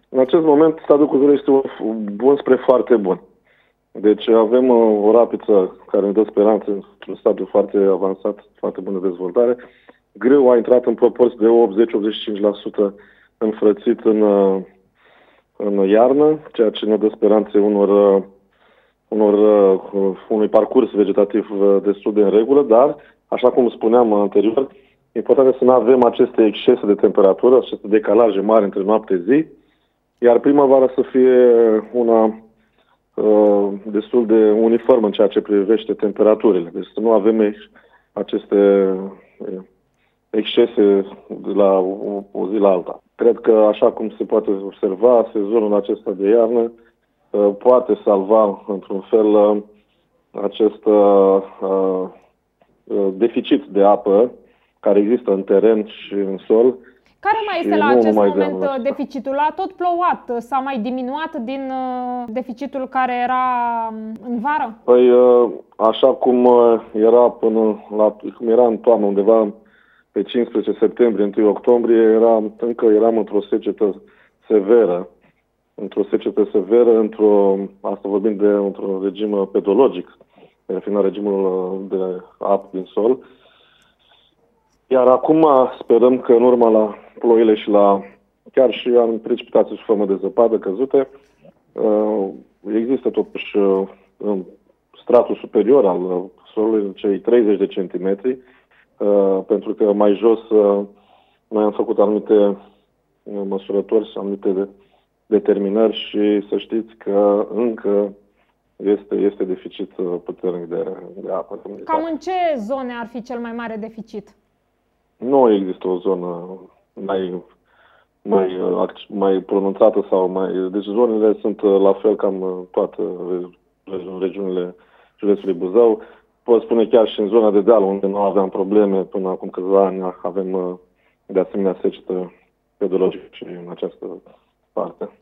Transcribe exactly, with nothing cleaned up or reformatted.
În acest moment, stadiul culturii este bun spre foarte bun. Deci avem uh, o rapiță care ne dă speranță într-un stadiu foarte avansat, foarte bun de dezvoltare. Grâu a intrat în proporție de optzeci la optzeci și cinci la sută înfrățit în, uh, în iarnă, ceea ce ne dă speranțe unor, uh, unor, uh, unui parcurs vegetativ uh, destul de în regulă, dar, așa cum spuneam anterior, important este să nu avem aceste excese de temperatură, aceste decalaje mari între noapte-zi, iar primăvara să fie una uh, destul de uniformă în ceea ce privește temperaturile. Deci să nu avem ex aceste uh, excese de la o, o zi la alta. Cred că, așa cum se poate observa, sezonul acesta de iarnă uh, poate salva, într-un fel, uh, acest uh, uh, deficit de apă care există în teren și în sol. Care mai este la acest moment deficitul? A tot plouat. S-a mai diminuat din deficitul care era în vară? Păi, așa cum era până la, cum era în toamnă, undeva pe cincisprezece septembrie, întâi octombrie, era, încă eram într-o secetă severă. Într-o secetă severă, într-o, asta vorbim de într-un regim pedologic, fiind regimul de apă din sol. Iar acum sperăm că în urma la ploile și la chiar și în precipitații sub formă de zăpadă căzute, există totuși în stratul superior al solului cei treizeci de centimetri, pentru că mai jos noi am făcut anumite măsurători și anumite determinări și să știți că încă este, este deficit puternic de, de apă. Cam în ce zone ar fi cel mai mare deficit? Nu există o zonă mai, mai, mai pronunțată sau mai... Deci zonele sunt la fel cam toate regiunile județului Buzău. Pot spune chiar și în zona de deal, unde nu aveam probleme până acum câțiva ani, avem de asemenea secetă pedologică și în această parte.